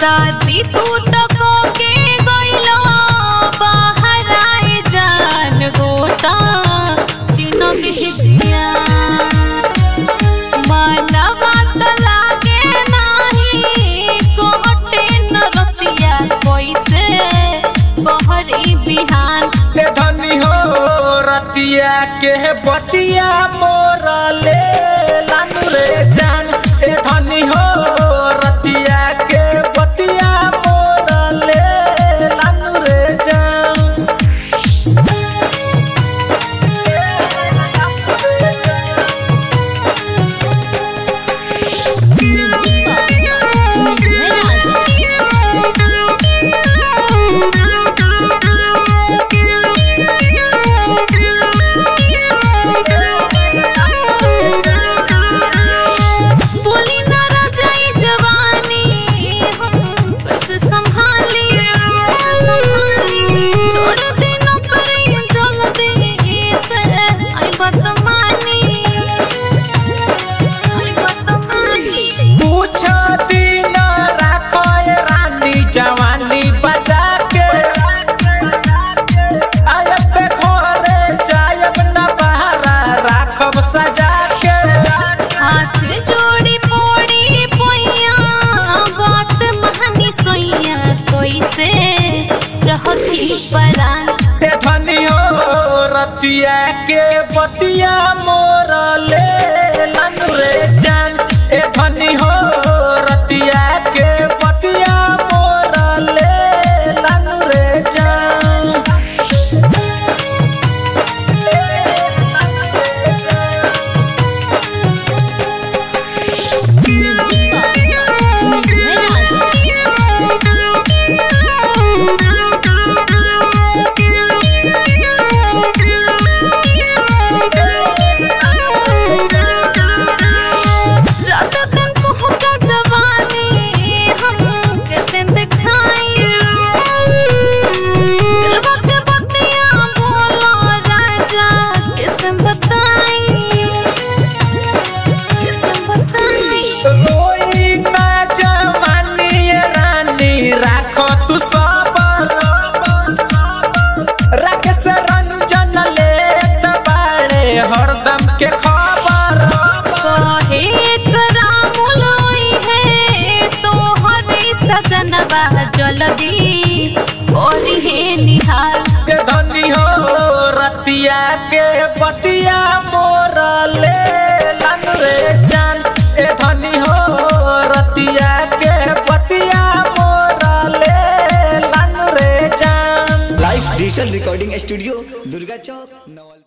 शादी तू तो को के गइलो बाहर आए जान गोता चिनो बिहिया मनवा तो लागे नाही कोहटे न रतिया कैसे बहरी बिहान ते धनी हो रतिया के बतिया मोरा ले लानु रे जान ए धनी हो रतिया के बतिया मोरा ले लानु रे जान जवानी बजा के आयब पे खोरे जायब न बहरा राखब सजा के हाथ जोड़ी पोड़ी पोइया बात महनी सोइया कैसे रहती परान ते धनी हो रतिया के बतिया मोरा ले लानु रे जान ए धनी हो रतिया के बतिया मोरा ले लानु रे जान राखो तू सबर राकेश रंजन ले बाड़े हरदम के खबर कहे करामुलोई है तो हरी सजनबा जल्दी और हे निहाल ते धनी हो रतिया के बतिया मोरा ले लानु रे जान ए धनी हो रतिया के बतिया मोरा ले लानु रे जान live digital recording studio Durga चौक।